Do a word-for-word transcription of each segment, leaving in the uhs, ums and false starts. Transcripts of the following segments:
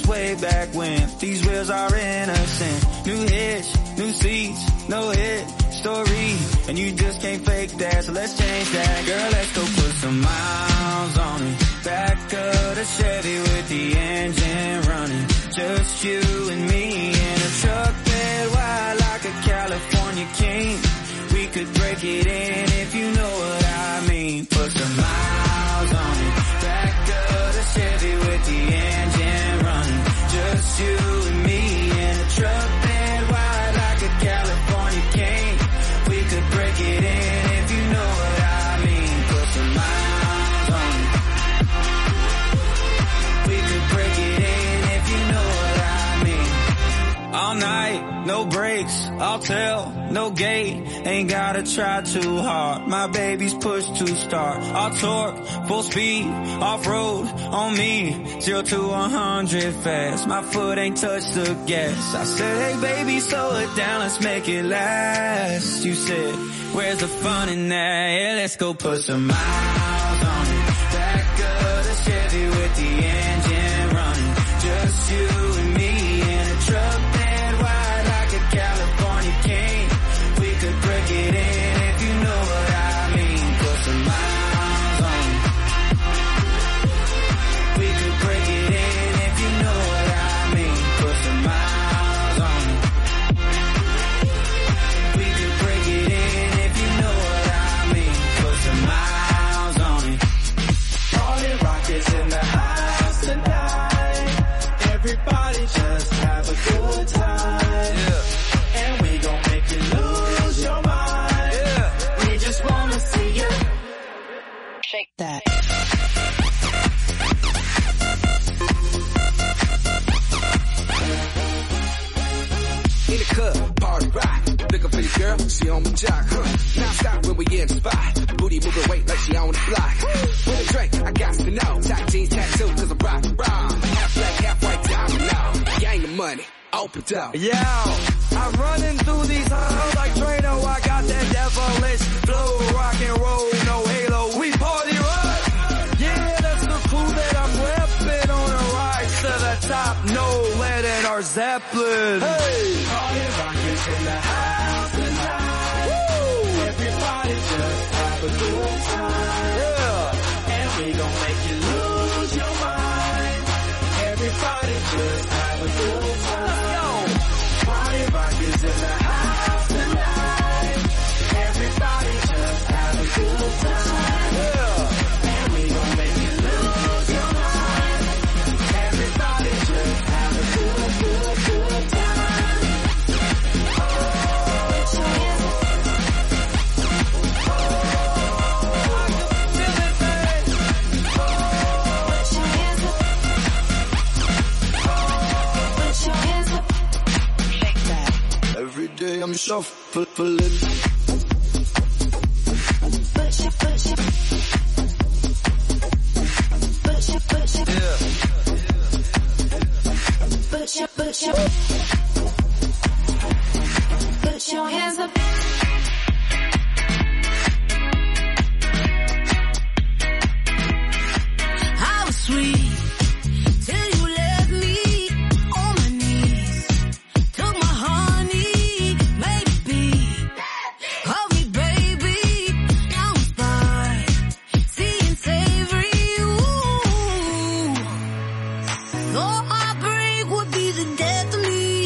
us way back when. These wheels are innocent. New hitch, new seats, no hit story. And you just can't fake that, so let's change that. Girl, let's go put some miles on it. Back of the Chevy with the engine running. Just you and me in a truck bed wide like a California king. We could break it in if you know what I mean. Put some miles on it. Back of the Chevy with the engine running. Just you and me in a truck bed wide like a California king. We could break it in if you know what I mean. Put some miles on it. We could break it in if you know what I mean. All night, no breaks, I'll tell, no gate. Ain't gotta try too hard, my baby's push to start. I'll torque, full speed, off-road, on me. Zero to one hundred fast, my foot ain't touched the gas. I said, hey baby, slow it down, let's make it last. You said, where's the fun in that? Yeah, let's go put some miles on it. Back of the Chevy with the engine running. Just you and me in a truck bed wide like a California king. We could break it in if you know what I mean. Put some miles on it. We could break it in if you know what I mean. Put some miles on it. We could break it in if you know what I mean. Put some miles on it. Party rock is in the house tonight. Everybody just have a good time. Yeah. And we gon' make you lose your mind. Yeah. We just wanna see you shake that. In the club, party rock. Looking for your girl, she on the jock. Huh. Now stop when we in the spot. Booty moving weight like she on the block. With a drink, I got to know. Tight jeans, tattoo, cause I'm rock and roll. Half black, half white, diamond now. Gang the money, open up. Yo, I'm running through these halls like Trano. I got that devilish flow, rock and roll, no halo. We party rock. Yeah, that's the clue that I'm repping on a rise to the top. No lead in our Zeppelin. Hey, party rock is in the house tonight. Woo! Everybody just have a good time. Yeah, and we gon' make you lose your mind. Everybody just have a good time. Party rock is in the house tonight. Everybody just have a good time. Yeah. And we gon' make you lose your mind. Everybody just have a good, good, good time. Oh, put your hands up. Oh, I can feel it, babe. Oh, put your hands up. Oh, put your hands up. Every day I'm shuffling. Put your, put your, put your, put your, yeah. Put your, put your, put your hands up. I was sweet till you left me on my knees. Took my honey, made it be. Hug me, baby, now I'm fine. Seeing savory, ooh. Though heartbreak would be the death of me.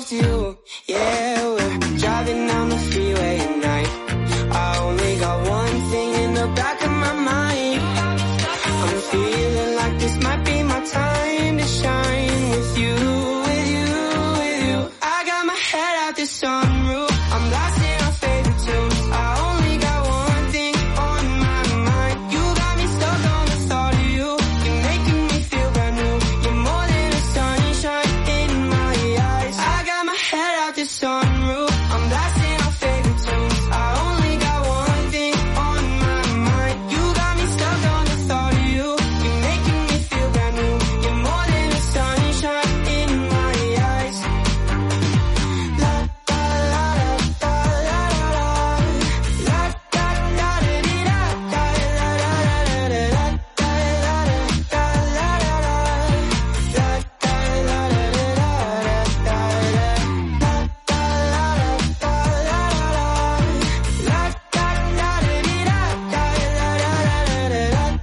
myself to you. Yeah, we're driving down the freeway at night. I only got one thing in the back of my mind. I'm feeling like this might be my time to shine with you, with you, with you. I got my head out the sunroof. I'm blasting our favorite tunes. I only got one thing on my mind. You got me stuck on the thought of you. You're making me feel brand new. You're more than a sunshine in my eyes. I got my head out the sunroof. I'm blasting our favorite tunes. I only got one thing on my mind. You got me stuck on the thought of you. You're making me feel brand new. You're more than a sunshine in my eyes. La da la da la la la. La da da da dee da da la la la la. La da la da la la la. La da la da da da da. La da la da da la la la. La da da da dee da da la la la la. La da la da da la la la. La da la da da da.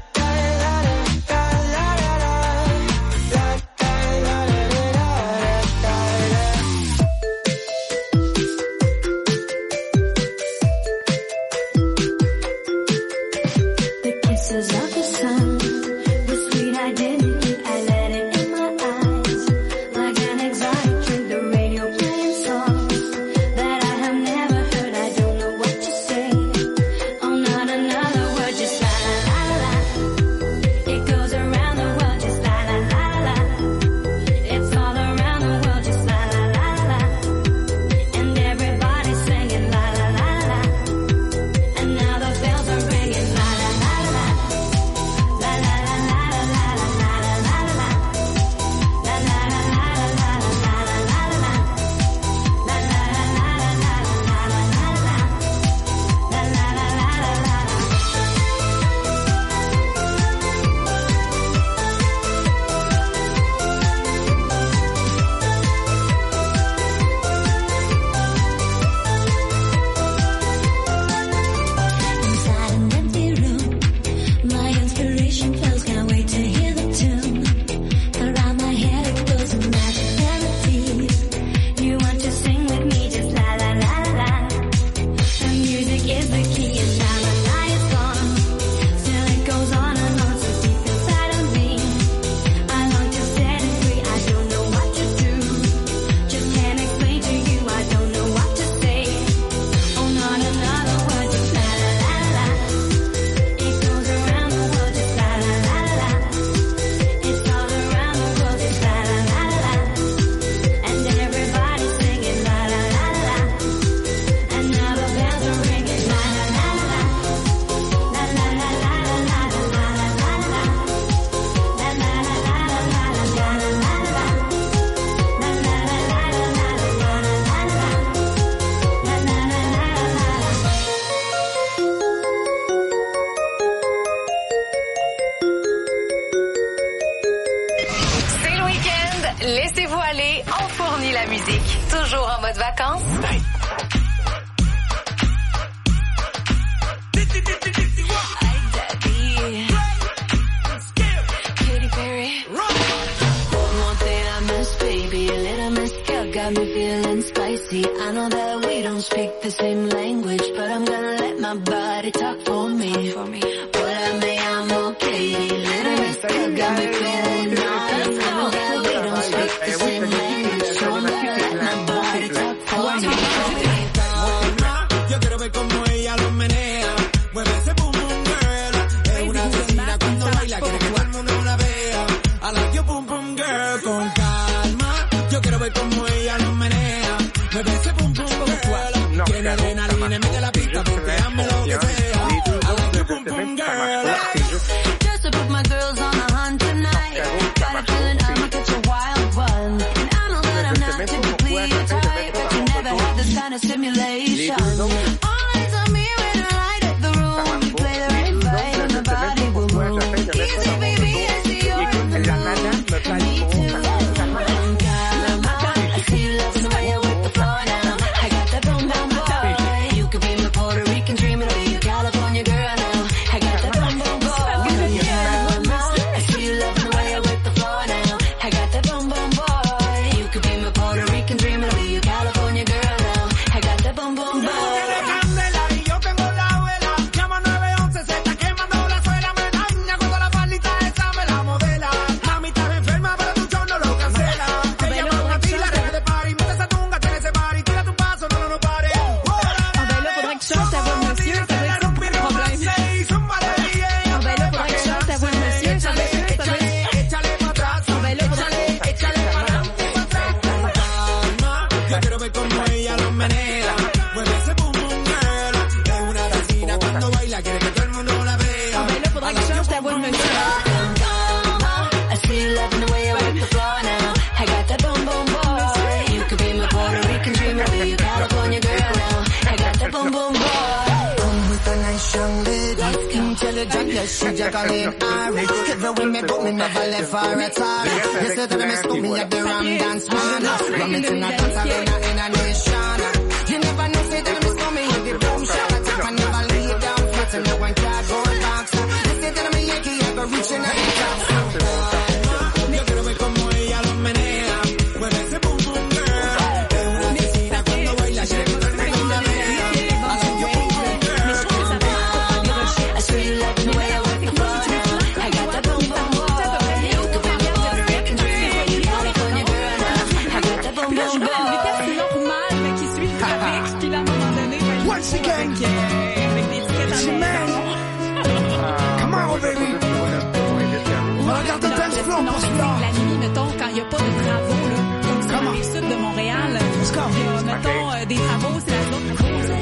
The kisses of the sun, the sweet identity, I let it in my eyes. Like an exotic drink, the radio playing songs that I have never heard. I don't know what to say. Oh, not another word, just la la la la. It goes around the world, just la la la la. It's all around the world, just la la la la. And everybody's singing la la la la. And now the bells are ringing la la la la. La la la la la la la la la la la. La la la la la la la la la la la. La la la la la la la la la la la. La la la la la la la. Inside an empty room, my inspiration flows. Can't wait to hear the tune. Around my head it goes in magic melodies. You want to sing with me, just la la la la. The music is the key, and now the night is gone. Still it goes on and on, so deep inside of me. I long to set it free. I don't know what to do. Just can't explain to you. I don't know what to say. Oh, not another word, just la la la la. It goes around the world, just la la la la. It's all around the world, just la la la la. And everybody's singing la la la la. And now the bells are ringing la la la la. La la la la la la la la la la. La la la la la la la la la la. La la la la la la la la la la. La la la la la C'est le week-end, laissez-vous aller, on fournit la musique. Toujours en mode vacances. Ay, daddy. Katy Perry. One thing I miss, baby, a little mezcal got me feeling spicy. I know that we don't speak the same language, but I'm gonna let my body talk for me. For me. What I may, I'm okay. Little mezcal got me feeling nice. I know that we don't speak the same language, so I'm gonna let my body talk for me. Yo quiero ver cómo ella lo menea. Mueve ese boom boom girl. Es una asesina cuando baila, quiere que todo el mundo la vea. I like your boom boom girl. Con calma. Yo quiero ver cómo ella lo menea. Mueve ese boom boom girl. Tiene adrenalina en medio de la pista porque hazme lo que sea. I like your boom boom girl. Just to put my girls on the hunt tonight. Got a feeling I'ma catch a wild one. And I know that I'm not typically your type, but you never had this kind of stimulation. All eyes on me when I light up the room. We play the right vibe and the body will move. Easy, baby, I see you're in the mood. Me too. Calma, I see you loving the way I work the floor now. I got that boom boom boy. You could be my Puerto Rican dream, it'll be your California girl now. I got that boom boom boy. Calma, I see you loving the way I work the floor now. I got that boom boom boy. You could be my Puerto Rican dream, it'll be your quiero ver como ella lo menea. Mueve ese boom boom girl. Es una latina cuando baila, quiere que todo el mundo la vea. Ah ben là, faudrait que je change ta voix de monsieur. I see you loving the way I work the floor now. I got that boom boom boy. You could be my Puerto Rican dream, I'll be your California girl now. I got that boom boom boy. Come with a nice young lady, intelligent, yes, she Jacqueline Ari. Every way me put me never left her at all. You said that me stop me at the Ram Dance Man. Ram it in a dance arena in a nation. You never know, say that me stop me at the boom shop. I take my never lay down flat and no one can't go back. You said that me Yankee ever reaching out the top. Yo quiero ver como ella lo menea. Mueve ese boom boom girl. Es una latina cuando baila, quiere que todo el mundo la vea. Once again, it's your man. Come on, baby. On va regarder le dance floor pour celui-là. La nuit, mettons, quand il n'y a pas de travaux, là, comme sur la rive sud de Montréal, Let's go. il y a, mettons, euh, des travaux, c'est la zone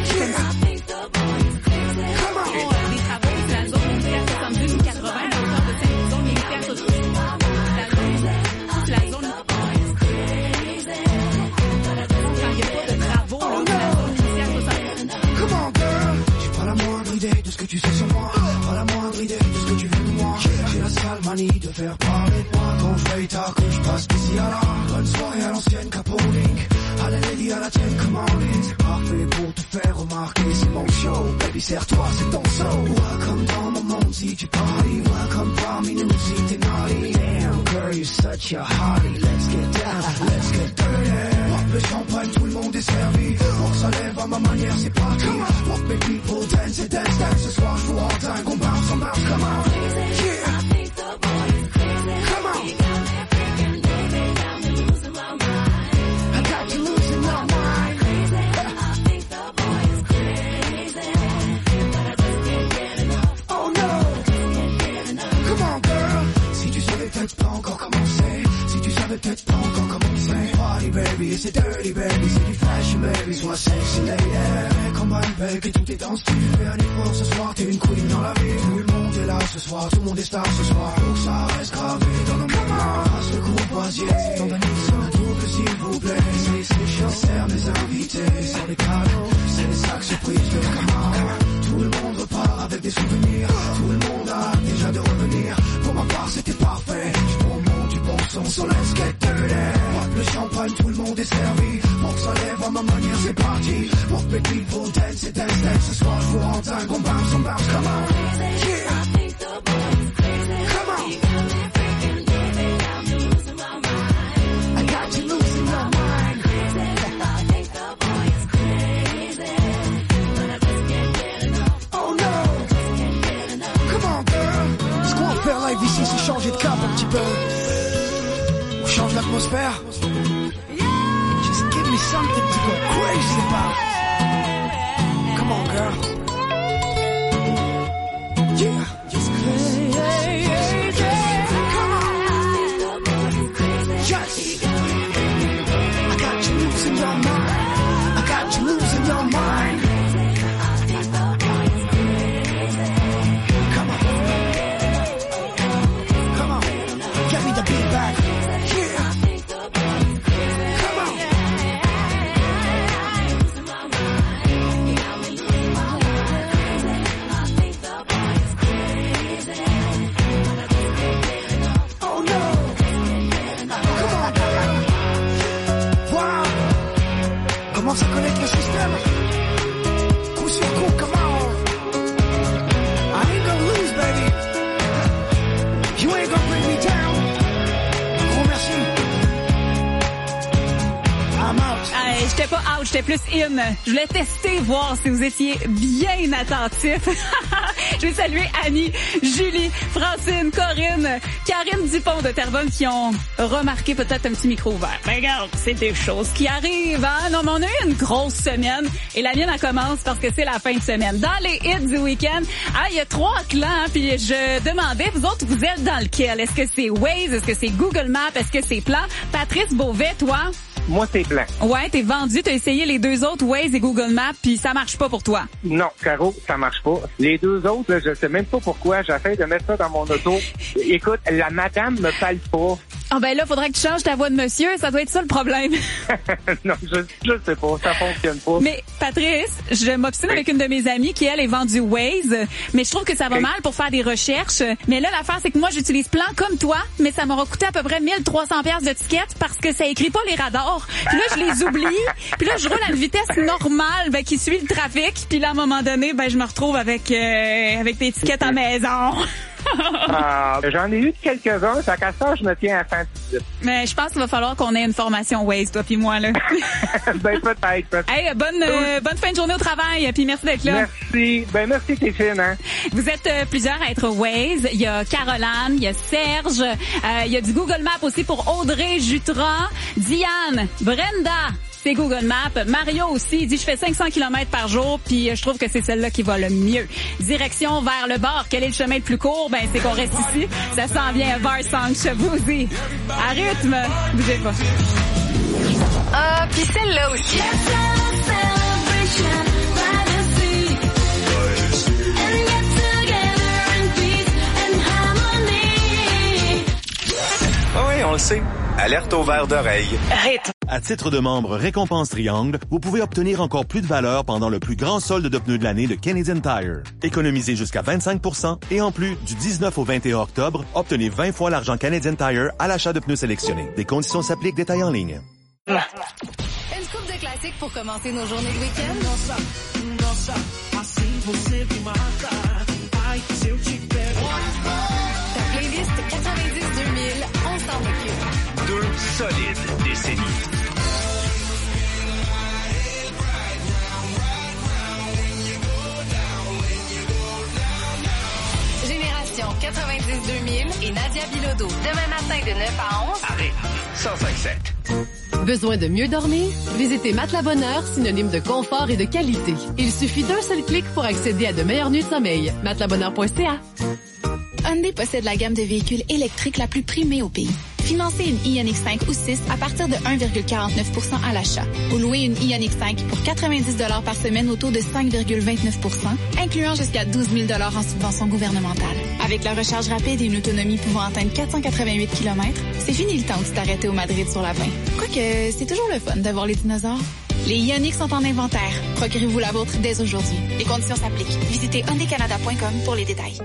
Come on. euh, des travaux, c'est la zone militaire soixante-deux quatre-vingts, à hauteur de cette zone militaire soixante-deux. La zone, c'est la zone. Quand il n'y a pas de travaux, là, c'est la zone militaire soixante-deux. Come on, girl. J'ai pas la moindre idée de ce que tu sais sur moi. Pas la moindre idée de ce que tu veux de moi. J'ai la sale manie de faire parler de moi. Quand je veille tard, que je passe d'ici à là. Bonne soirée à l'ancienne capoling. À la lady, à la tienne, come on in. C'est parfait pour te faire remarquer. C'est mon show, baby, serre-toi, c'est ton show. Welcome dans mon monde si tu parties. Welcome parmi nous si t'es naughty. Damn, girl, you're such a hottie. Let's get down, let's get dirty. Pop le champagne, tout le monde est servi. Pour que ça lève à ma manière, c'est parti. Pop mes people, dance et dance, dance. Ce soir, je vous rends dingue, on bounce, on bounce, come on. Yeah. Come on. I got you losing your mind. Oh no. Come on, girl. Si tu savais peut-être pas encore commencer. Si tu savais peut-être pas encore commencer. Party baby, c'est dirty baby, c'est du fashion baby, sois sexy lady. Combine baby, tout est dans ce style. Fais un effort ce soir, t'es une queen dans la vie. Tout le monde est là ce soir, tout le monde est star ce soir. Faut que ça reste gravé dans nos moments. Passe le courvoisier, ton vanille, un double s'il vous plaît. C'est c'est chaud, serre mes invités. Sur les cadeaux, c'est les sacs surprises de comment. Tout le monde repart avec des souvenirs. Tout le monde a déjà de revenir. Pour ma part, c'était parfait. Je prends du bon son, so let's get dirty. Pop le champagne, tout le monde est servi. Pour que ça lève à ma manière, c'est parti. Pop mes people, dance et dance, dance. Ce soir, je vous rends dingue, on bounce, on bounce, come on. Yeah. Come on. I got you losing your mind. Oh no. Come on, girl. Ce qu'on va faire live ici, c'est changer de cap un petit peu. On change l'atmosphère. Just give me something to go crazy about. Come on, girl. Yeah. Just crazy. Come on. Yes. I got you losing your mind. I got you losing your mind. Come on. Come on. Get me the beat back. Yeah. Come on. Oh no. Come on, girl. Wow. Commence à connaître le système. Coup sur coup, come on. I ain't gonna lose, baby. You ain't gonna bring me down. Gros merci. I'm out. Hey, j'étais pas out, j'étais plus in. Je voulais tester, voir si vous étiez bien attentifs. Je vais saluer Annie, Julie, Francine, Corinne, Karine Dupont de Terrebonne qui ont remarqué peut-être un petit micro ouvert. Ben regarde, c'est des choses qui arrivent, hein? Non, mais on a eu une grosse semaine et la mienne, elle commence parce que c'est la fin de semaine. Dans les hits du week-end, ah, il y a trois clans, hein, puis je demandais, vous autres, vous êtes dans lequel? Est-ce que c'est Waze? Est-ce que c'est Google Maps? Est-ce que c'est Plan? Patrice Beauvais, toi? moi, c'est blanc. Ouais, t'es vendu, t'as essayé les deux autres, Waze et Google Maps, puis ça marche pas pour toi. Non, Caro, ça marche pas. Les deux autres, là, je sais même pas pourquoi. J'essaie de mettre ça dans mon auto. Écoute, la madame me parle pas. Ah ben là, faudrait que tu changes ta voix de monsieur, ça doit être ça le problème. Non, je, je sais pas, ça fonctionne pas. Mais Patrice, je m'obstine oui. avec une de mes amies qui, elle, est vendue Waze, mais je trouve que ça va okay. mal pour faire des recherches. Mais là, l'affaire, c'est que moi, j'utilise Plan comme toi, mais ça m'aura coûté à peu près mille trois cents dollars de ticket parce que ça écrit pas les radars. Puis là, je les oublie. Puis là, je roule à une vitesse normale ben, qui suit le trafic. Puis là, à un moment donné, ben je me retrouve avec euh, avec des tickets à maison. Ah, j'en ai eu quelques-uns, ça qu'à ça, je me tiens à cent dix-huit. Mais je pense qu'il va falloir qu'on ait une formation Waze, toi puis moi, là. Ben, peut-être, peut-être. Hey, bonne, euh, bonne fin de journée au travail, puis merci d'être là. Merci. Ben, merci, t'es fine, hein. Vous êtes euh, plusieurs à être Waze. Il y a Caroline, il y a Serge, euh, il y a du Google Maps aussi pour Audrey Jutras, Diane, Brenda. C'est Google Maps. Mario aussi, il dit je fais cinq cents kilomètres par jour, puis je trouve que c'est celle-là qui va le mieux. Direction vers le bord. Quel est le chemin le plus court? Ben, c'est qu'on reste ici. Ça s'en vient vers Saint-Chevauzy. À rythme. Bougez pas. Ah, puis celle-là aussi. Oui, on le sait. Alerte au verre d'oreille. Rythme. À titre de membre Récompense Triangle, vous pouvez obtenir encore plus de valeur pendant le plus grand solde de pneus de l'année de Canadian Tire. Économisez jusqu'à vingt-cinq pour cent et en plus, du dix-neuf au vingt et un octobre, obtenez vingt fois l'argent Canadian Tire à l'achat de pneus sélectionnés. Des conditions s'appliquent, détails en ligne. Une coupe de classiques pour commencer nos journées de week-end. Ta playlist quatre-vingt-dix deux mille, on s'en occupe. Deux solides décennies. Génération quatre-vingt-dix deux mille et Nadia Bilodeau. Demain matin de neuf à onze. Arrête. cent cinq sept. Besoin de mieux dormir? Visitez Matelas Bonheur, synonyme de confort et de qualité. Il suffit d'un seul clic pour accéder à de meilleures nuits de sommeil. matelas bonheur point c a. Hyundai possède la gamme de véhicules électriques la plus primée au pays. Financez une Ioniq cinq ou six à partir de un virgule quarante-neuf pour cent à l'achat. Ou louez une Ioniq cinq pour quatre-vingt-dix dollars par semaine au taux de cinq virgule vingt-neuf pour cent, incluant jusqu'à douze mille dollars en subvention gouvernementale. Avec la recharge rapide et une autonomie pouvant atteindre quatre cent quatre-vingt-huit kilomètres, c'est fini le temps de t'arrêter au Madrid sur la vingt. Quoique, c'est toujours le fun d'avoir les dinosaures. Les Ioniq sont en inventaire. Procurez-vous la vôtre dès aujourd'hui. Les conditions s'appliquent. Visitez hyundai canada point com pour les détails.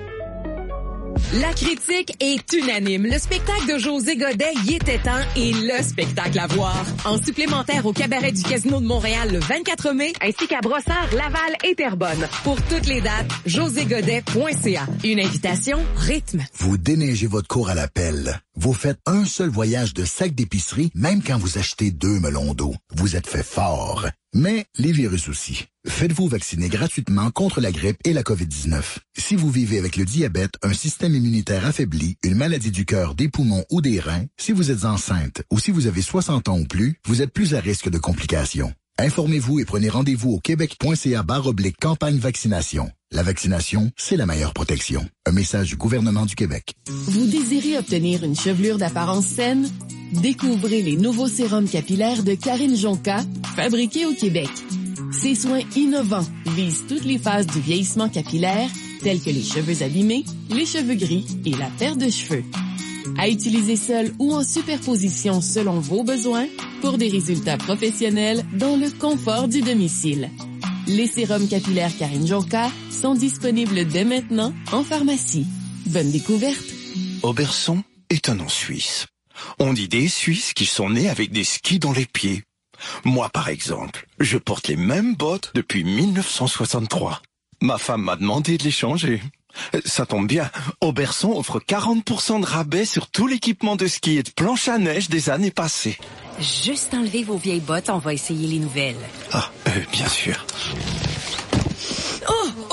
La critique est unanime. Le spectacle de José Godet y était temps et le spectacle à voir. En supplémentaire au cabaret du Casino de Montréal le vingt-quatre mai, ainsi qu'à Brossard, Laval et Terrebonne. Pour toutes les dates, josé godet point c a. Une invitation rythme. Vous déneigez votre cour à la pelle. Vous faites un seul voyage de sac d'épicerie, même quand vous achetez deux melons d'eau. Vous êtes fait fort. Mais les virus aussi. Faites-vous vacciner gratuitement contre la grippe et la covid dix-neuf. Si vous vivez avec le diabète, un système immunitaire affaibli, une maladie du cœur, des poumons ou des reins, si vous êtes enceinte ou si vous avez soixante ans ou plus, vous êtes plus à risque de complications. Informez-vous et prenez rendez-vous au québec point c a barre oblique campagne vaccination. La vaccination, c'est la meilleure protection. Un message du gouvernement du Québec. Vous désirez obtenir une chevelure d'apparence saine? Découvrez les nouveaux sérums capillaires de Karine Jonca, fabriqués au Québec. Ces soins innovants visent toutes les phases du vieillissement capillaire, telles que les cheveux abîmés, les cheveux gris et la perte de cheveux. À utiliser seul ou en superposition selon vos besoins pour des résultats professionnels dans le confort du domicile. Les sérums capillaires Karine Jonca sont disponibles dès maintenant en pharmacie. Bonne découverte! Oberson est un nom suisse. On dit des Suisses qui sont nés avec des skis dans les pieds. Moi, par exemple, je porte les mêmes bottes depuis mille neuf cent soixante-trois. Ma femme m'a demandé de les changer. Ça tombe bien, Oberson offre quarante pour cent de rabais sur tout l'équipement de ski et de planche à neige des années passées. Juste enlever vos vieilles bottes, on va essayer les nouvelles. Ah, euh, bien sûr. Oh, ouf, ça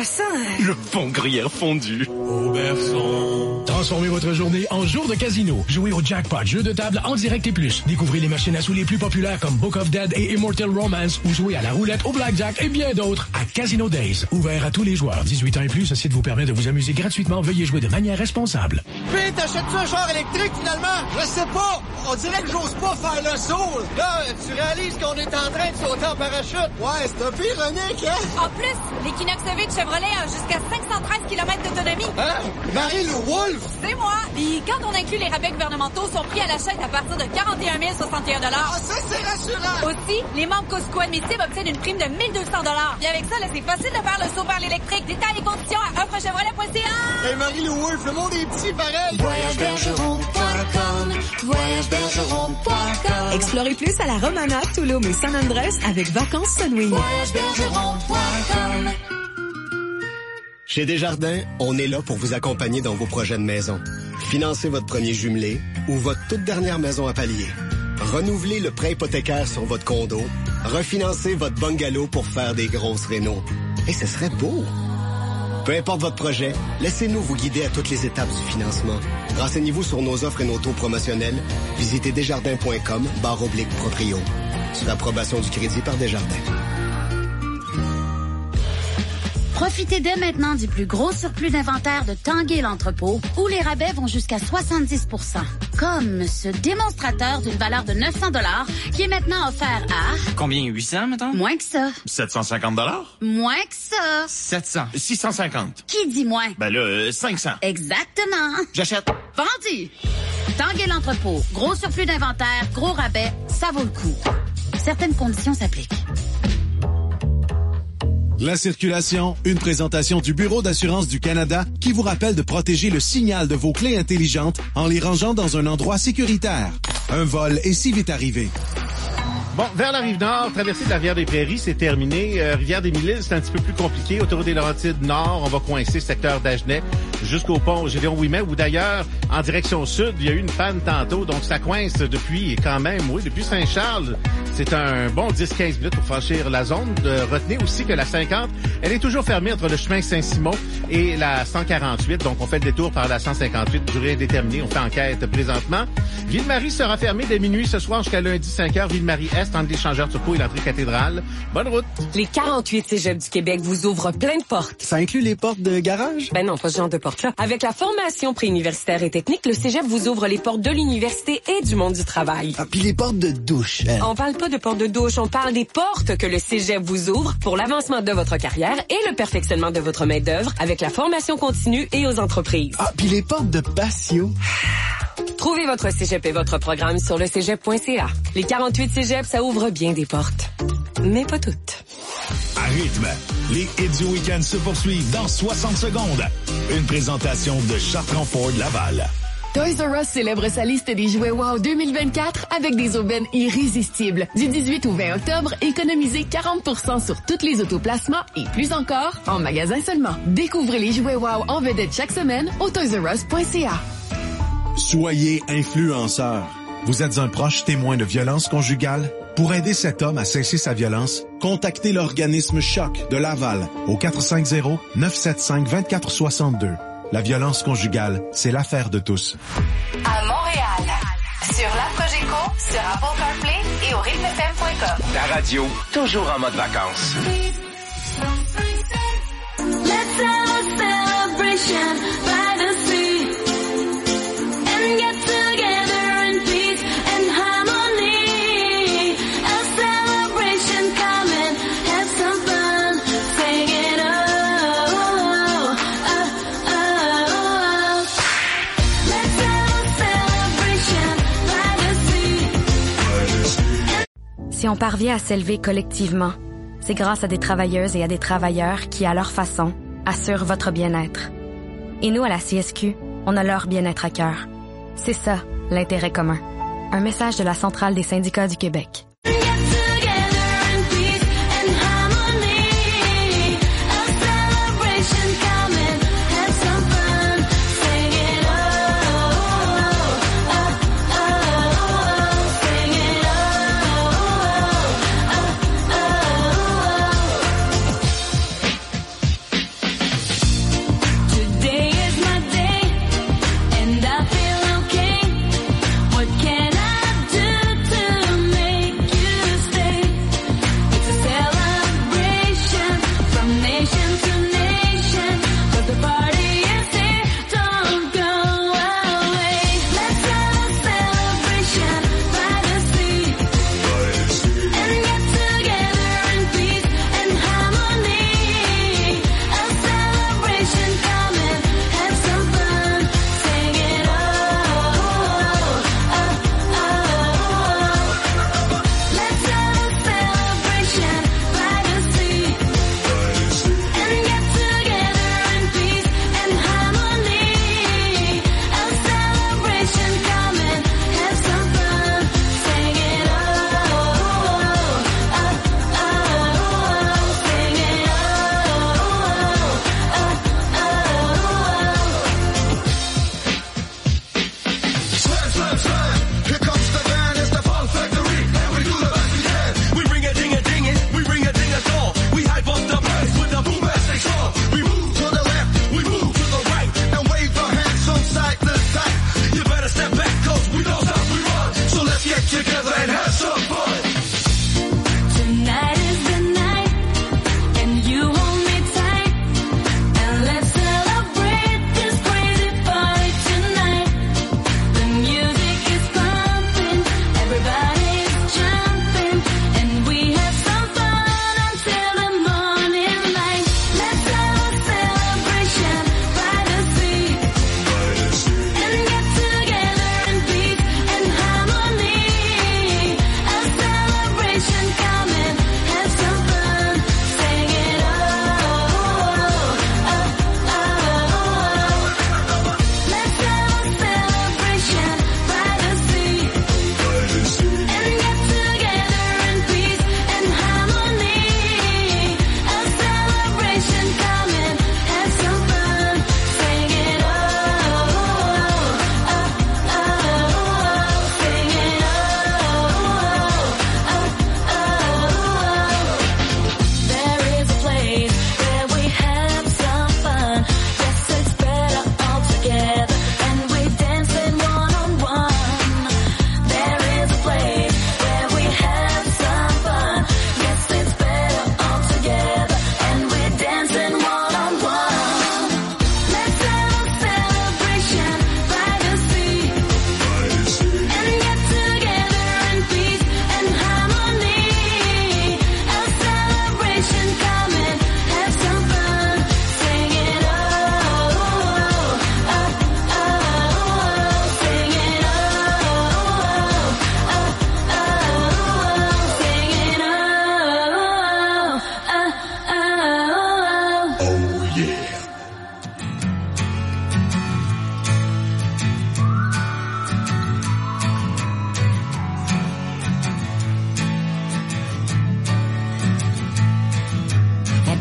ça sent... Le bon gruyère fondu. Au berceau. Transformez votre journée en jour de casino. Jouez au jackpot, jeu de table en direct et plus. Découvrez les machines à sous les plus populaires comme Book of Dead et Immortal Romance ou jouez à la roulette, au blackjack et bien d'autres à Casino Days. Ouvert à tous les joueurs. dix-huit ans et plus, ce site vous permet de vous amuser gratuitement. Veuillez jouer de manière responsable. Puis, t'achètes-tu un char électrique, finalement? Je sais pas. On dirait que j'ose pas faire le saut. Là, tu réalises qu'on est en train de sauter en parachute. Ouais, c'est un peu ironique, hein? En plus, l'Equinox E V de Chevrolet a jusqu'à cinq cent treize kilomètres d'autonomie. Hein? Marie-Lou Wolfe? C'est moi. Puis quand on inclut les rabais gouvernementaux, sont pris à l'achat à partir de quarante et un mille soixante et un dollars. Ah, ça, c'est rassurant. Aussi, les membres Costco admissibles obtiennent une prime de mille deux cents dollars. Puis avec ça, là, c'est facile de faire le saut vers l'électrique. Détails et conditions à offre chevrolet point c a. Hey, Marie-Lou Wolfe, le monde est petit, pareil. voyage bergeron point com, voyage bergeron point com. Explorez plus à la Romana, Tulum et San Andrés avec Vacances Sunwing. voyage bergeron point com. Chez Desjardins, on est là pour vous accompagner dans vos projets de maison. Financez votre premier jumelé ou votre toute dernière maison à palier. Renouvelez le prêt hypothécaire sur votre condo. Refinancez votre bungalow pour faire des grosses rénaux. Et ce serait beau! Peu importe votre projet, laissez-nous vous guider à toutes les étapes du financement. Renseignez-vous sur nos offres et nos taux promotionnels. Visitez desjardins point com barre oblique proprio. Sur approbation du crédit par Desjardins. Profitez dès maintenant du plus gros surplus d'inventaire de Tanguay l'entrepôt, où les rabais vont jusqu'à soixante-dix pour cent. Comme ce démonstrateur d'une valeur de neuf cents dollars qui est maintenant offert à... Combien? huit cents, mettons? Moins que ça. sept cent cinquante dollars? Moins que ça. sept cents. six cent cinquante. Qui dit moins? Ben là, euh, cinq cents. Exactement. J'achète. Vendu. Tanguay l'entrepôt. Gros surplus d'inventaire, gros rabais, ça vaut le coup. Certaines conditions s'appliquent. La circulation, une présentation du Bureau d'assurance du Canada qui vous rappelle de protéger le signal de vos clés intelligentes en les rangeant dans un endroit sécuritaire. Un vol est si vite arrivé. Bon, vers la Rive-Nord, traversée de la Rivière-des-Prairies, c'est terminé. Euh, Rivière-des-Mille-Îles, c'est un petit peu plus compliqué. Autoroute des Laurentides Nord, on va coincer secteur d'Agenais jusqu'au pont Gédéon-Ouimet, où d'ailleurs, en direction sud, il y a eu une panne tantôt, donc ça coince depuis quand même, oui, depuis Saint-Charles. C'est un bon dix à quinze minutes pour franchir la zone. De, retenez aussi que la cinquante, elle est toujours fermée entre le chemin Saint-Simon et la cent quarante-huit, donc on fait le détour par la cent cinquante-huit, durée déterminée, on fait enquête présentement. Ville-Marie sera fermée dès minuit ce soir jusqu'à lundi cinq heures, Ville-Marie-Est, entre l'échangeur Turcot et l'entrée cathédrale. Bonne route! Les quarante-huit cégeps du Québec vous ouvrent plein de portes. Ça inclut les portes de garage? Ben non, pas ce genre de portes-là. Avec la formation préuniversitaire et technique, le cégep vous ouvre les portes de l'université et du monde du travail. Ah, puis les portes de douche. Hein? On parle pas de portes de douche, on parle des portes que le cégep vous ouvre pour l'avancement de votre carrière et le perfectionnement de votre main-d'œuvre avec la formation continue et aux entreprises. Ah, puis les portes de patio. Trouvez votre cégep et votre programme sur le cégep point c a. Les quarante-huit cégeps, ça ouvre bien des portes. Mais pas toutes. À rythme, les hits du week-end se poursuivent dans soixante secondes. Une présentation de Chartrand Ford Laval. Toys R Us célèbre sa liste des jouets Wow deux mille vingt-quatre avec des aubaines irrésistibles. Du dix-huit au vingt octobre, économisez quarante pour cent sur tous les autoplacements et plus encore en magasin seulement. Découvrez les jouets Wow en vedette chaque semaine au toys r us point c a. Soyez influenceur. Vous êtes un proche témoin de violence conjugale? Pour aider cet homme à cesser sa violence, contactez l'organisme Choc de Laval au quatre cinq zéro, neuf sept cinq, deux quatre six deux. La violence conjugale, c'est l'affaire de tous. À Montréal, sur la Progeco, sur Apple CarPlay et au rythme f m point com. La radio, toujours en mode vacances. Let's have a celebration by the sea and get together in peace and harmony. A celebration coming, have some fun, sing it oh, oh, oh, oh. Let's have a celebration by the sea. Si on parvient à s'élever collectivement, c'est grâce à des travailleuses et à des travailleurs qui, à leur façon, assurent votre bien-être. Et nous, à la C S Q, on a leur bien-être à cœur. C'est ça, l'intérêt commun. Un message de la Centrale des syndicats du Québec.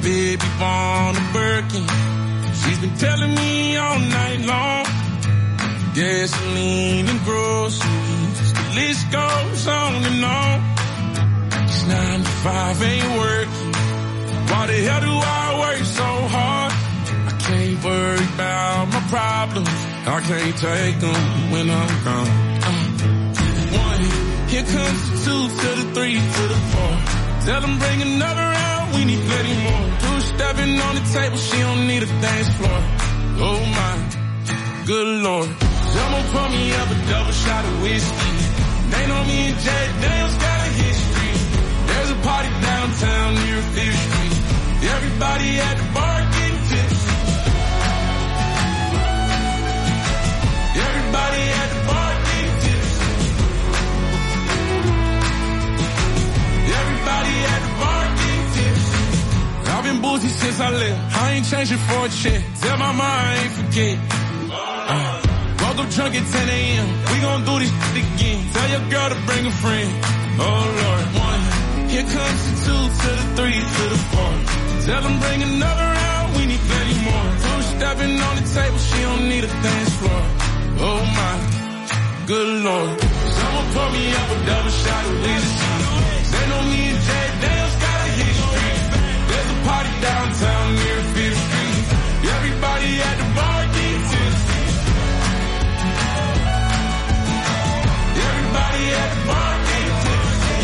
baby born a Birkin. She's been telling me all night long. Gasoline and groceries, the list goes on and on. This nine to five ain't working. Why the hell do I work so hard? I can't worry about my problems. I can't take them when I'm gone. Uh, one, here comes the two to the three to the four. Tell them bring another round, we need plenty more. Two stepping on the table, she don't need a dance floor. Oh my, good lord. Someone pour me up a double shot of whiskey. They know me and Jay Daniels got a history. There's a party downtown near Fifth Street. Everybody at the bar getting tipsy. Everybody at the bar getting tipsy. Everybody at the bar getting tipsy. I've been boozy since I left. I ain't changing for a check. Tell my mom I ain't forget. Uh, woke up drunk at ten a.m. We gon' do this shit again. Tell your girl to bring a friend. Oh Lord, one. Here comes the two to the three to the four. Tell them bring another round, we need plenty more. Two stepping on the table, she don't need a dance floor. Oh my, good lord. Someone pour me up a double shot of whiskey. They know me and Jay Daniels got a history. There's a party downtown near Fifth Street. Everybody at the bar getting tipsy. Everybody at the bar getting tipsy.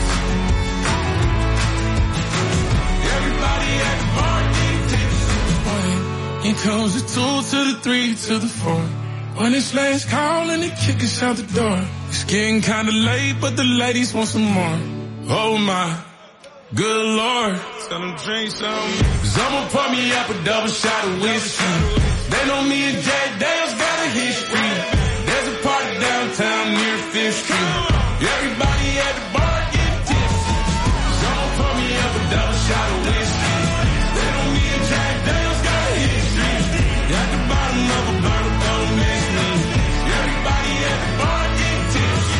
Everybody at the bar getting tipsy. Here comes the two to the three to the four. When it's last call and they kick us out the door. It's getting kinda late, but the ladies want some more. Oh my, good lord. Tell them drink some. Someone pour me up a double shot of whiskey. They know me and Jay Daniels got a history. There's a party downtown near Fifth Street. Everybody at the bar getting tipsy. Someone pour me up a double shot of whiskey. They know me and Jay Daniels got a history. At the bottom of a bottle, don't miss me. Everybody at the bar getting tipsy.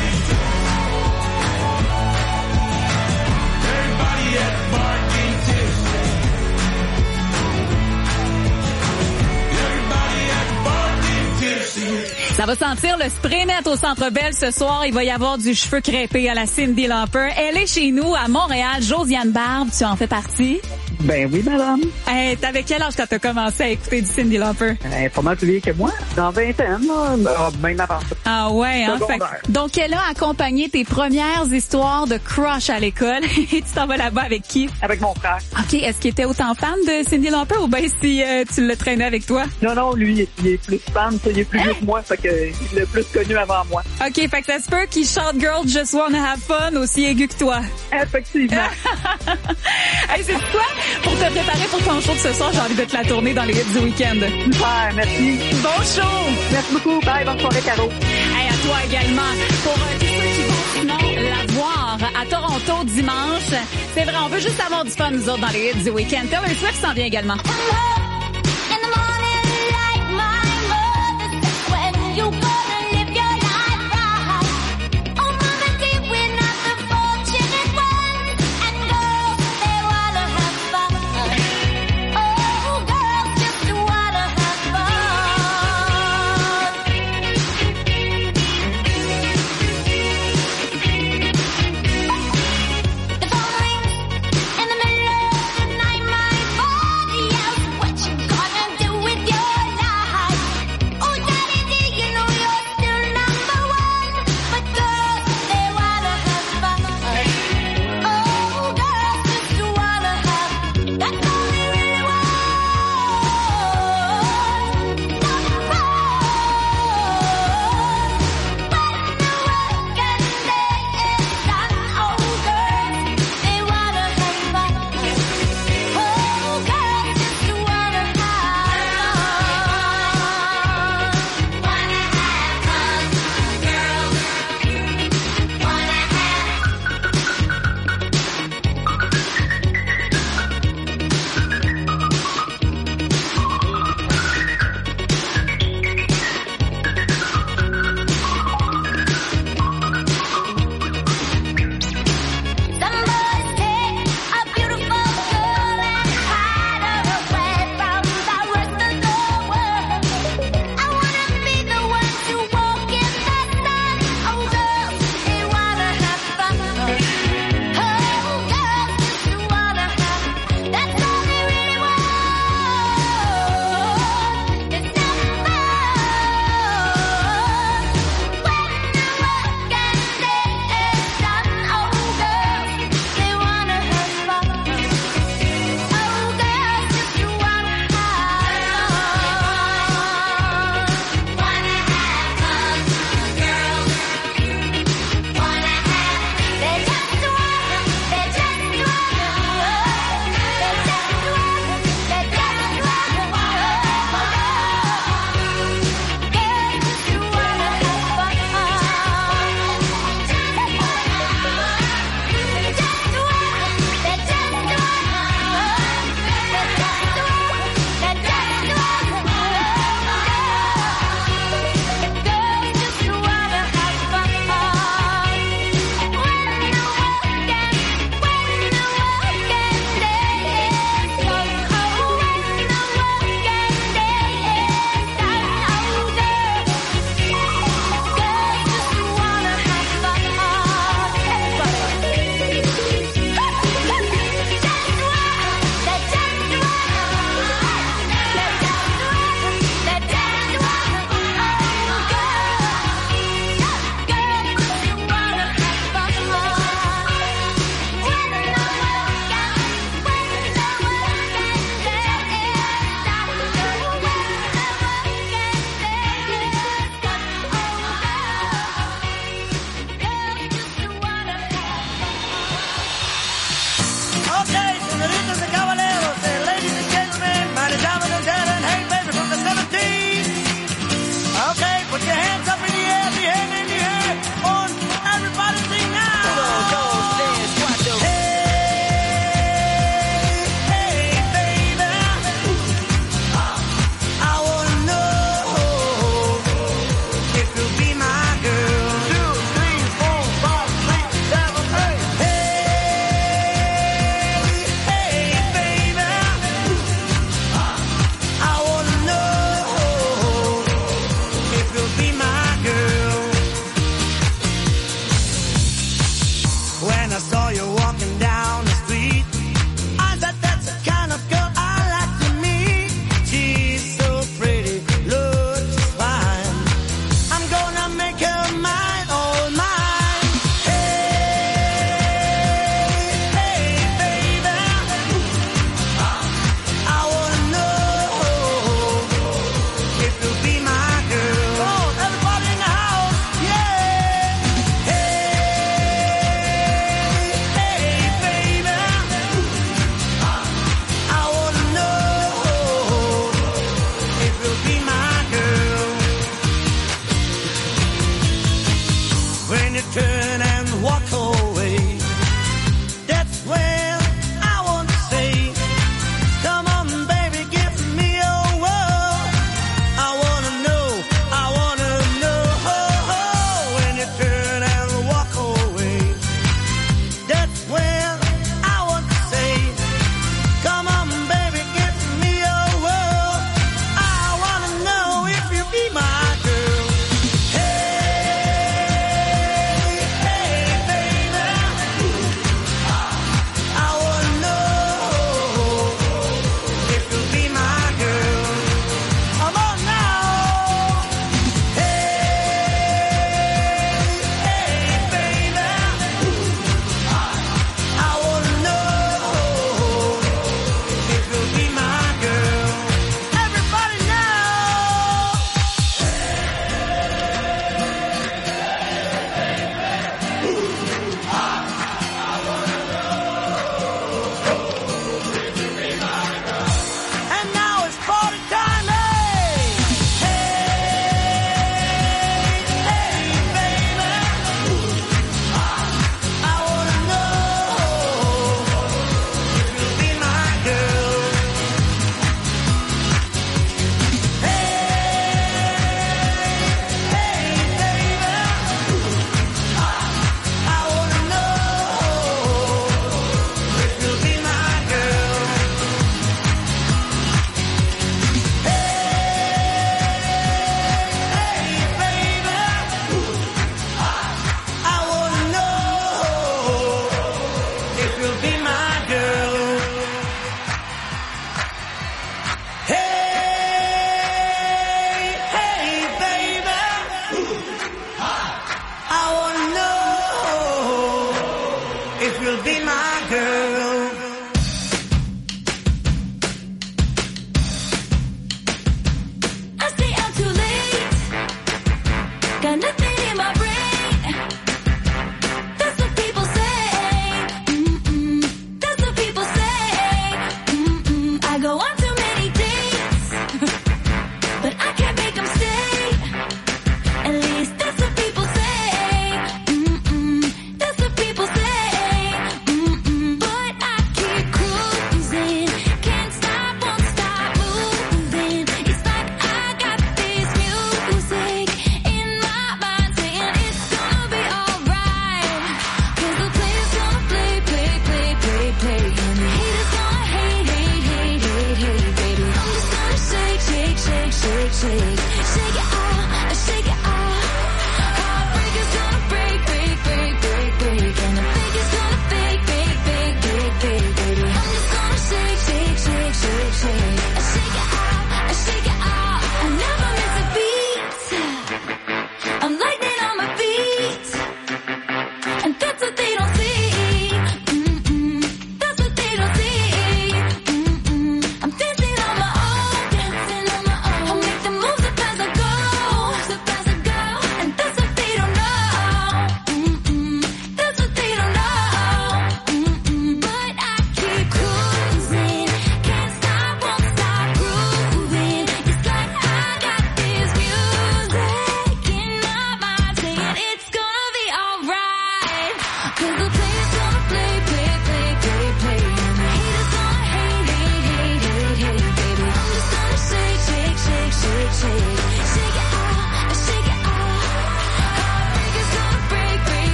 Everybody at the bar getting tipsy. Everybody at the bar getting tipsy. Ça va sentir le spray net au Centre Bell ce soir. Il va y avoir du cheveu crêpé à la Cyndi Lauper. Elle est chez nous à Montréal. Josiane Barbe, tu en fais partie? Ben oui, madame. Hey, t'avais quel âge quand t'as commencé à écouter du Cyndi Lauper? Euh, pas mal plus vieille que moi. Dans vingtaine, là. Même avant ça. Ah ouais, hein? Fait, donc, elle a accompagné tes premières histoires de crush à l'école. Et tu t'en vas là-bas avec qui? Avec mon frère. OK. Est-ce qu'il était autant fan de Cyndi Lauper ou bien si euh, tu l'as traîné avec toi? Non, non, lui, il est plus fan. Il est plus vieux que moi. Fait que il l'a plus connu avant moi. OK. Fait que ça se peut qu'il chante Girl Just Wanna Have Fun aussi aigu que toi. Effectivement. Hey, c'est quoi? Pour te préparer pour ton show de ce soir, j'ai envie de te la tourner dans les hits du week-end. Super, merci. Bon show! Merci beaucoup. Bye, bonne soirée, Caro. Hey, à toi également. Pour euh, tous ceux qui vont sinon la voir à Toronto dimanche, c'est vrai, on veut juste avoir du fun, nous autres, dans les hits du week-end. Taylor Swift s'en vient également. The phone rings in the middle of the night. My body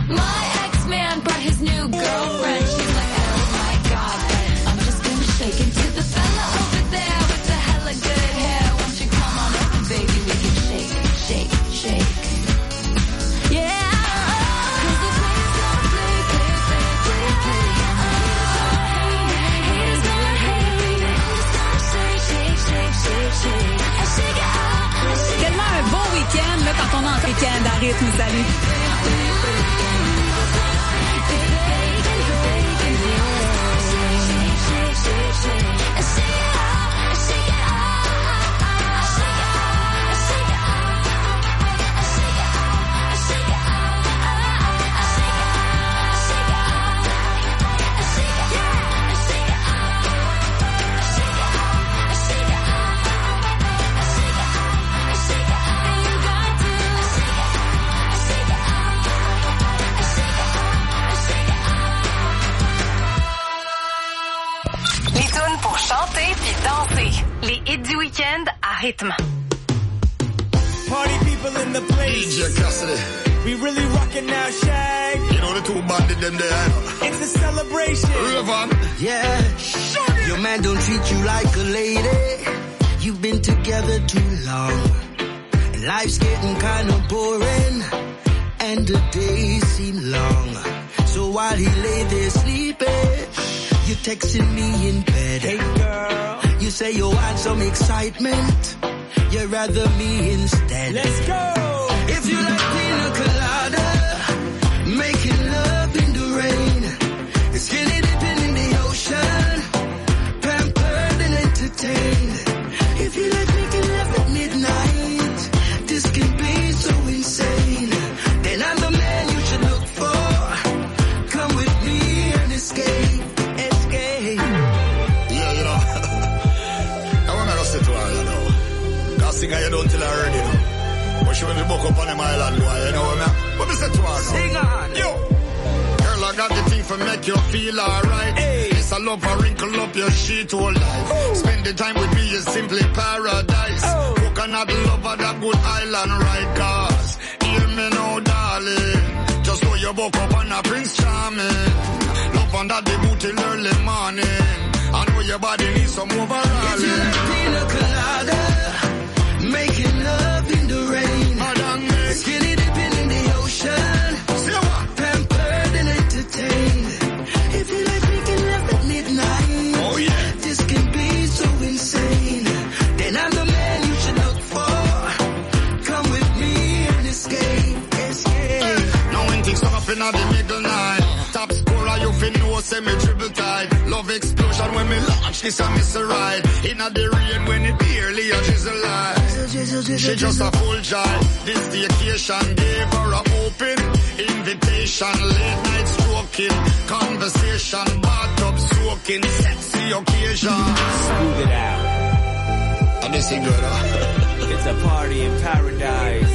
My ex-man brought his new girlfriend. She's like, oh my god, but I'm just gonna shake it to the fella over there with the hella good hair. Won't you come on over, baby? We can shake, shake, shake. Yeah. Cause the play's gonna play, play, play, play, play. Haters gonna hate. I'm just gonna shake, shake, shake, shake, shake. I shake it out, I shake it Tellement un bon week-end, là, quand on entend week-end à rythme, salut. Chanter puis danser. Les hits du week-end à rythme. Party people in the place. D J Cassidy. We really rockin' now, Shag. You know the two bandit them there. It's a celebration. Relevan. Yeah. Your man don't treat you like a lady. You've been together too long. And life's getting kind of boring. And the days seem long. So while he lay there sleeping, you're texting me in bed. Hey girl. You say you want some excitement. You'd rather me instead. Let's go. If you like pina colada, making love in the rain, skinny dipping in the ocean, pampered and entertained. If you like making love at midnight, this can be so insane. Then I'm the man you should look for. Come with me and escape. Sing how you don't tell her already, you know. But she when we book up on them island, boy, you know what I mean? But me say to her now. Sing on. Yo. Girl, I got the thing for make you feel alright. Hey. It's a love for wrinkle up your sheet whole life. Ooh. Spend the time with me is simply paradise. Oh. Coconut love at that good island, right? Cause, hear me now, darling. Just know you book up on a Prince Charming. Love under the boot till early morning. I know your body needs some overalling. If you like pina colada, making love in the rain, skinny dipping in the ocean, pampered and entertained. If you like making love at midnight, oh yeah, this can be so insane. Then I'm the man you should look for. Come with me and escape, escape. Hey, now when things come up in the middle night, top scorer you fin know say me dribble tight. Love explosion when me launch this a miss a ride. Inna the rain when it barely a drizzle light. She just a full joy. This the occasion gave her a open invitation. Late night stroking, conversation, bathtub soaking, sexy occasion. Smooth it out. And this ain't good, huh? It's a party in paradise.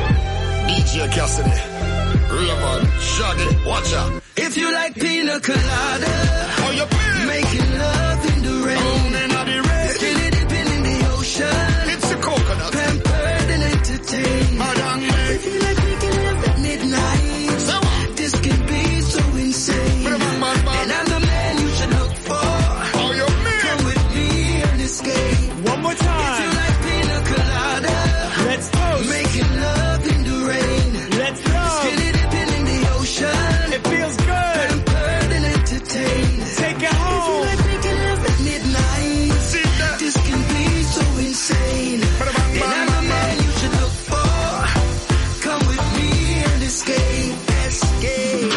D J Cassidy, Relevan, Shaggy, watch out. If you like pina colada, oh, you feel making love in the rain, oh, in the rain, skinny dipping in the ocean, it's a coconut, pampered and entertained. Madam, if you like making love at midnight, so this can be so insane. And I'm the man you should look for. Oh, you mean? Come with me and escape. One more time. If you like pina colada, let's toast. Making love in the rain, let's go. Skinny dipping in the ocean, it feels good. Pampered and entertained. Take it home. If you like making love at midnight, this can be so insane. And I'm the man you should look for. Come with me and escape, escape.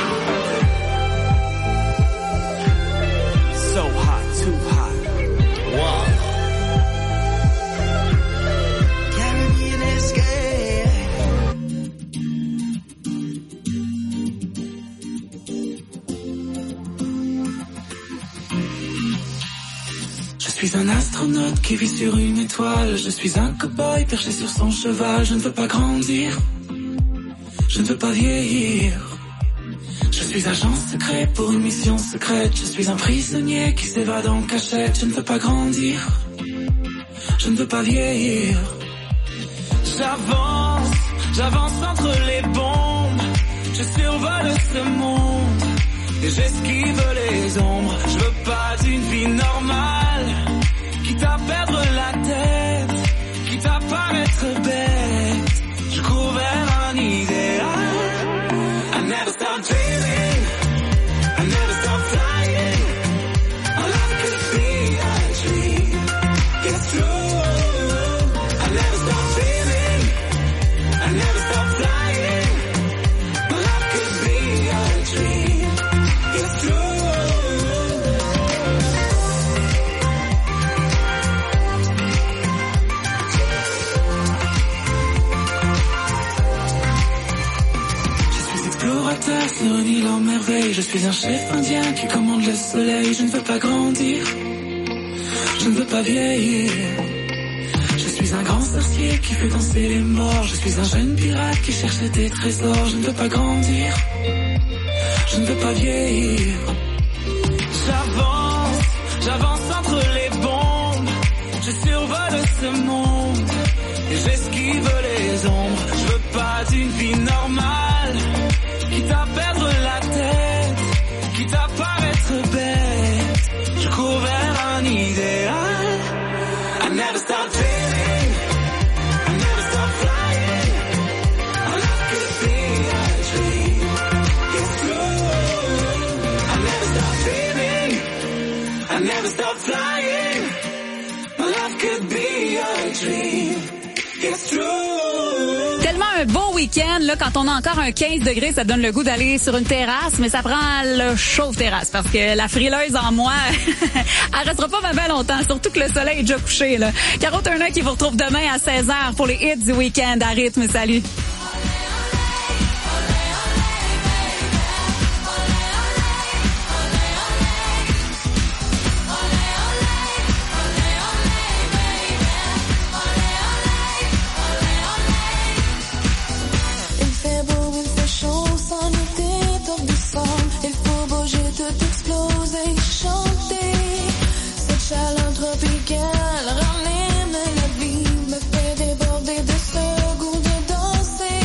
So hot, too hot. Wow. Caribbean escape. Je suis un astronaute qui vit sur une étoile. Je suis un cow-boy perché sur son cheval. Je ne veux pas grandir. Je ne veux pas vieillir. Je suis agent secret pour une mission secrète. Je suis un prisonnier qui s'évade en cachette. Je ne veux pas grandir. Je ne veux pas vieillir. J'avance, j'avance entre les bombes. Je survole ce monde et j'esquive les ombres. Je veux pas d'une vie normale, quitte à perdre la tête, quitte à paraître bête. Je cours vers un idéal. I never stop dreaming, I never stop flying. All life could be a dream. It's true. I never stop dreaming, I never stop flying. All life could be a dream. It's true. Explorateur sur une île en merveille. Je suis un chef indien qui commande le soleil. Je ne veux pas grandir, je ne veux pas vieillir. Je suis un grand sorcier qui fait danser les morts. Je suis un jeune pirate qui cherche des trésors. Je ne veux pas grandir, je ne veux pas vieillir. J'avance, j'avance entre les bombes. Je survole ce monde et j'esquive les ombres. Je veux pas d'une vie normale, quitte à perdre la tête, quitte à paraître bête. Je cours vers un idéal. I never stop dreaming, I never stop flying. All life could be a dream. It's true. I never stop dreaming, I never stop flying. My life could be a dream. It's true. Tellement un beau week-end, là, quand on a encore un quinze degrés, ça donne le goût d'aller sur une terrasse, mais ça prend le chauffe-terrasse, parce que la frileuse en moi, elle restera pas mal longtemps, surtout que le soleil est déjà couché, là. Caro Turner qui vous retrouve demain à seize heures pour les hits du week-end à rythme. Salut! Chaleur tropicale ramène la vie, me fait déborder de ce goût de danser.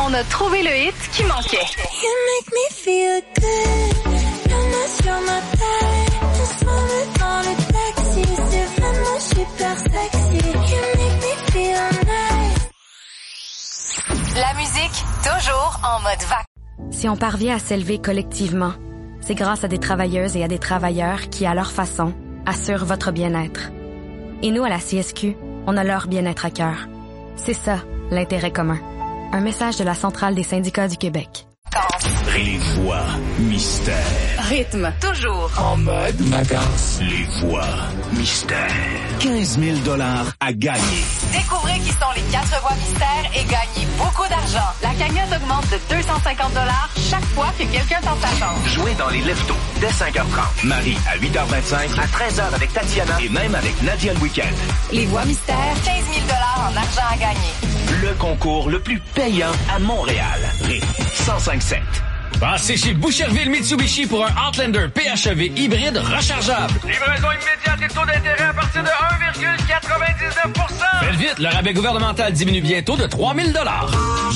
On a trouvé le hit qui manquait. You make me feel good. La main sur ma taille. Doucement me dans le taxi. C'est vraiment super sexy. You make me feel nice. La musique, toujours en mode vac. Si on parvient à s'élever collectivement, c'est grâce à des travailleuses et à des travailleurs qui, à leur façon, assurent votre bien-être. Et nous, à la C S Q, on a leur bien-être à cœur. C'est ça, l'intérêt commun. Un message de la Centrale des syndicats du Québec. Les voix mystères. Rythme, toujours En mode vacances. Les voix mystères. quinze mille dollars à gagner. Découvrez qui sont les quatre voix mystères et gagnez beaucoup d'argent. La cagnotte augmente de deux cent cinquante dollars chaque fois que quelqu'un tente sa chance. Jouez dans les leftos dès cinq heures trente. Marie à huit heures vingt-cinq, à treize heures avec Tatiana et même avec Nadia le week-end. Les voix mystères, quinze mille dollars en argent à gagner. Le concours le plus payant à Montréal. Rythme cent cinq sept. Passez chez Boucherville Mitsubishi pour un Outlander P H E V hybride rechargeable. Livraison immédiate et taux d'intérêt à partir de un virgule quatre-vingt-dix-neuf pour cent. Faites vite, le rabais gouvernemental diminue bientôt de trois mille dollars.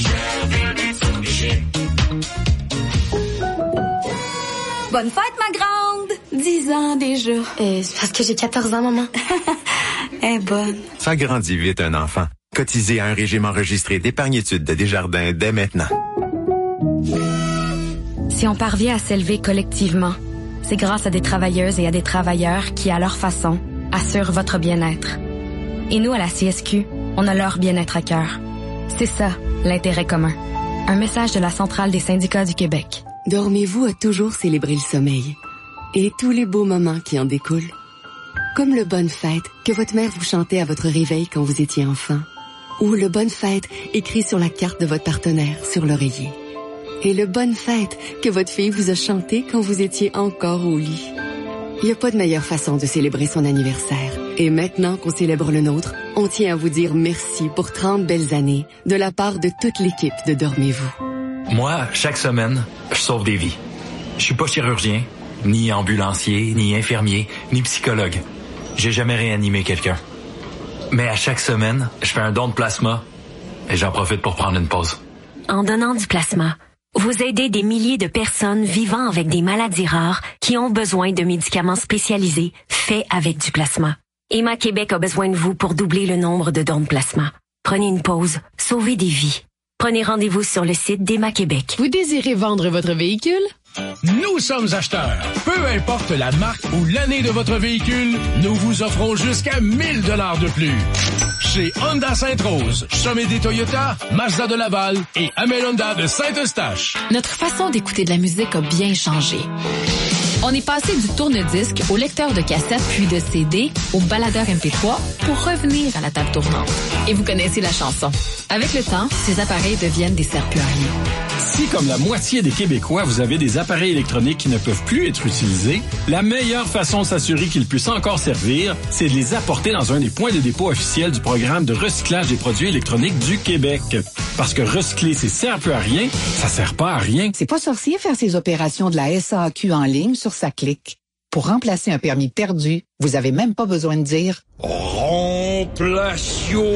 Bonne fête, ma grande! dix ans déjà. Euh, c'est parce que j'ai quatorze ans, maman. Elle est bonne. Ça grandit vite un enfant. Cotisez à un régime enregistré d'épargne-études de Desjardins dès maintenant. Si on parvient à s'élever collectivement, c'est grâce à des travailleuses et à des travailleurs qui, à leur façon, assurent votre bien-être. Et nous, à la C S Q, on a leur bien-être à cœur. C'est ça, l'intérêt commun. Un message de la Centrale des syndicats du Québec. Dormez-vous a toujours célébré le sommeil et tous les beaux moments qui en découlent. Comme le Bonne Fête que votre mère vous chantait à votre réveil quand vous étiez enfant, ou le Bonne Fête écrit sur la carte de votre partenaire sur l'oreiller. Et le Bonne Fête que votre fille vous a chanté quand vous étiez encore au lit. Il n'y a pas de meilleure façon de célébrer son anniversaire. Et maintenant qu'on célèbre le nôtre, on tient à vous dire merci pour trente belles années de la part de toute l'équipe de Dormez-vous. Moi, chaque semaine, je sauve des vies. Je suis pas chirurgien, ni ambulancier, ni infirmier, ni psychologue. J'ai jamais réanimé quelqu'un. Mais à chaque semaine, je fais un don de plasma et j'en profite pour prendre une pause. En donnant du plasma, vous aidez des milliers de personnes vivant avec des maladies rares qui ont besoin de médicaments spécialisés faits avec du plasma. Emma Québec a besoin de vous pour doubler le nombre de dons de plasma. Prenez une pause, sauvez des vies. Prenez rendez-vous sur le site d'Emma Québec. Vous désirez vendre votre véhicule? Nous sommes acheteurs. Peu importe la marque ou l'année de votre véhicule, nous vous offrons jusqu'à mille dollars de plus. Chez Honda Sainte-Rose, Sommet des Toyota, Mazda de Laval et Amel Honda de Saint-Eustache. Notre façon d'écouter de la musique a bien changé. On est passé du tourne-disque au lecteur de cassette puis de C D au baladeur M P trois pour revenir à la table tournante. Et vous connaissez la chanson. Avec le temps, ces appareils deviennent des serre-plus à rien. Si, comme la moitié des Québécois, vous avez des appareils électroniques qui ne peuvent plus être utilisés, la meilleure façon de s'assurer qu'ils puissent encore servir, c'est de les apporter dans un des points de dépôt officiels du programme de recyclage des produits électroniques du Québec. Parce que recycler, c'est sert plus à rien, ça sert pas à rien. C'est pas sorcier faire ses opérations de la S A Q en ligne sur sa clique. Pour remplacer un permis perdu, vous avez même pas besoin de dire Remplation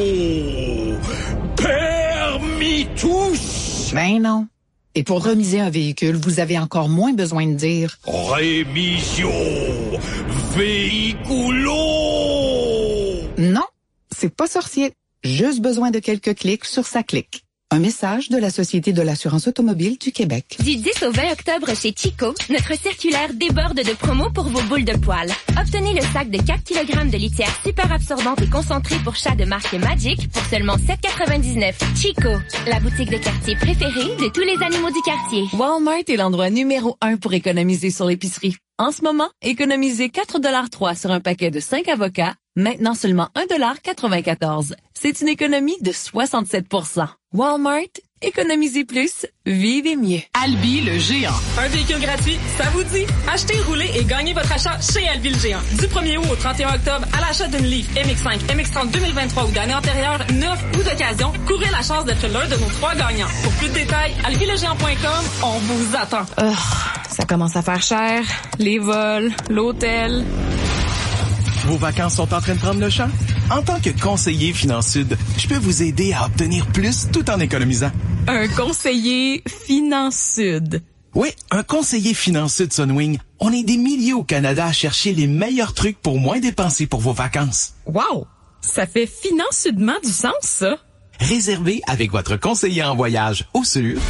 permis tous. Ben non. Et pour remiser un véhicule, vous avez encore moins besoin de dire Rémission véhiculo. Non, c'est pas sorcier. Juste besoin de quelques clics sur sa clique. Un message de la Société de l'assurance automobile du Québec. Du dix au vingt octobre chez Chico, notre circulaire déborde de promos pour vos boules de poils. Obtenez le sac de quatre kilogrammes de litière super absorbante et concentrée pour chat de marque Magic pour seulement sept quatre-vingt-dix-neuf. Chico, la boutique de quartier préférée de tous les animaux du quartier. Walmart est l'endroit numéro un pour économiser sur l'épicerie. En ce moment, économisez quatre dollars trois sur un paquet de cinq avocats, maintenant seulement un dollar quatre-vingt-quatorze. C'est une économie de soixante-sept pour cent. Walmart, économisez plus, vivez mieux. Albi le géant. Un véhicule gratuit, ça vous dit? Achetez, roulez et gagnez votre achat chez Albi le géant. Du premier août au trente et un octobre, à l'achat d'une Leaf M X cinq, M X trente deux mille vingt-trois ou d'année antérieure, neuf ou d'occasion, courez la chance d'être l'un de nos trois gagnants. Pour plus de détails, albi le géant point com, on vous attend. Oh, ça commence à faire cher. Les vols, l'hôtel... Vos vacances sont en train de prendre le champ? En tant que conseiller Finance Sud, je peux vous aider à obtenir plus tout en économisant. Un conseiller Finance Sud. Oui, un conseiller Finance Sud Sunwing. On est des milliers au Canada à chercher les meilleurs trucs pour moins dépenser pour vos vacances. Wow! Ça fait financièrement du sens, ça. Réservez avec votre conseiller en voyage au sur Tu veux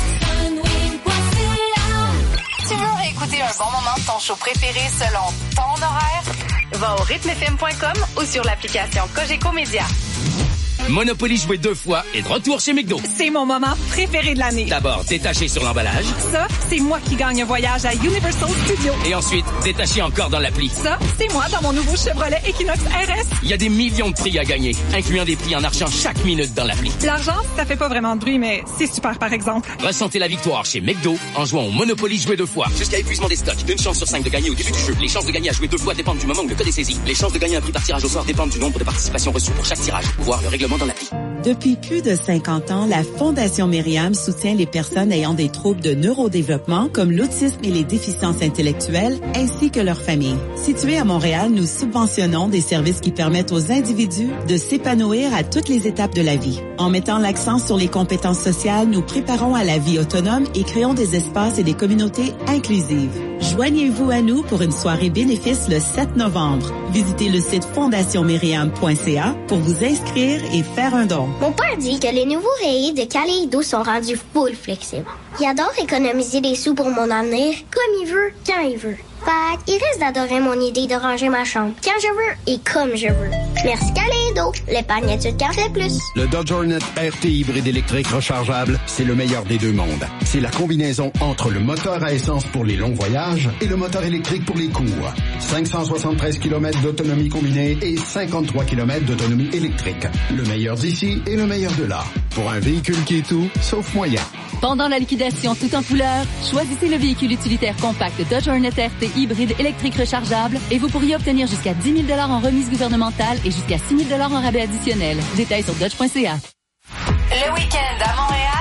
réécouter un bon moment de ton show préféré selon ton horaire? Va au rythme f m point com ou sur l'application Cogeco Média. Monopoly joué deux fois et de retour chez McDo. C'est mon moment préféré de l'année. D'abord, détaché sur l'emballage. Ça, c'est moi qui gagne un voyage à Universal Studios. Et ensuite, détaché encore dans l'appli. Ça, c'est moi dans mon nouveau Chevrolet Equinox R S. Il y a des millions de prix à gagner, incluant des prix en argent chaque minute dans l'appli. L'argent, ça fait pas vraiment de bruit, mais c'est super par exemple. Ressentez la victoire chez McDo en jouant au Monopoly joué deux fois. Jusqu'à épuisement des stocks. Une chance sur cinq de gagner au début du jeu. Les chances de gagner à jouer deux fois dépendent du moment où le code est saisi. Les chances de gagner un prix par tirage au sort dépendent du nombre de participations reçues pour chaque tirage. Voir le règlement dans l'appli. Depuis plus de cinquante ans, la Fondation Myriam soutient les personnes ayant des troubles de neurodéveloppement comme l'autisme et les déficiences intellectuelles, ainsi que leurs familles. Située à Montréal, nous subventionnons des services qui permettent aux individus de s'épanouir à toutes les étapes de la vie. En mettant l'accent sur les compétences sociales, nous préparons à la vie autonome et créons des espaces et des communautés inclusives. Joignez-vous à nous pour une soirée bénéfice le sept novembre. Visitez le site fondation myriam point c a pour vous inscrire et faire un don. Mon père dit que les nouveaux rayés de Kaleido sont rendus full flexibles. Il adore économiser des sous pour mon avenir, comme il veut, quand il veut. Fait il risque d'adorer mon idée de ranger ma chambre quand je veux et comme je veux. Merci Kaleido, l'épargne étude qu'en fait plus. Le Dodge Hornet R T hybride électrique rechargeable, c'est le meilleur des deux mondes. C'est la combinaison entre le moteur à essence pour les longs voyages et le moteur électrique pour les courts. cinq cent soixante-treize kilomètres d'autonomie combinée et cinquante-trois kilomètres d'autonomie électrique. Le meilleur d'ici et le meilleur de là. Pour un véhicule qui est tout, sauf moyen. Pendant la liquidation tout en couleur, choisissez le véhicule utilitaire compact Dodge Hornet R T hybride électrique rechargeable et vous pourriez obtenir jusqu'à dix mille dollars en remise gouvernementale et jusqu'à six mille dollars en rabais additionnel. Détails sur dodge point c a. Le week-end à Montréal,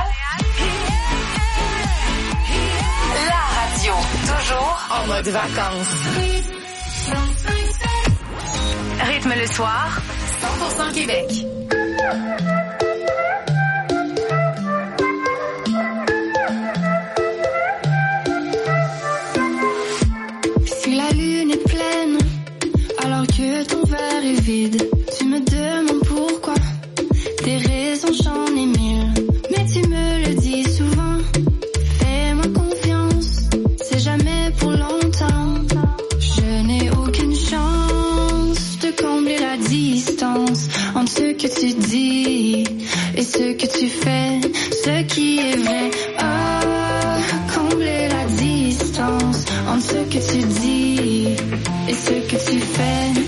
la radio, toujours en mode vacances. Rythme le soir, cent pour cent Québec. Si la lune est pleine, alors que ton verre est vide, tu me demandes pourquoi. Des raisons, j'en ai mille, mais tu me le dis souvent. Fais-moi confiance, c'est jamais pour longtemps. Je n'ai aucune chance de combler la distance entre ce que tu dis et ce que tu fais, ce qui est vrai. Ah, combler la distance entre ce que tu dis et ce que tu fais.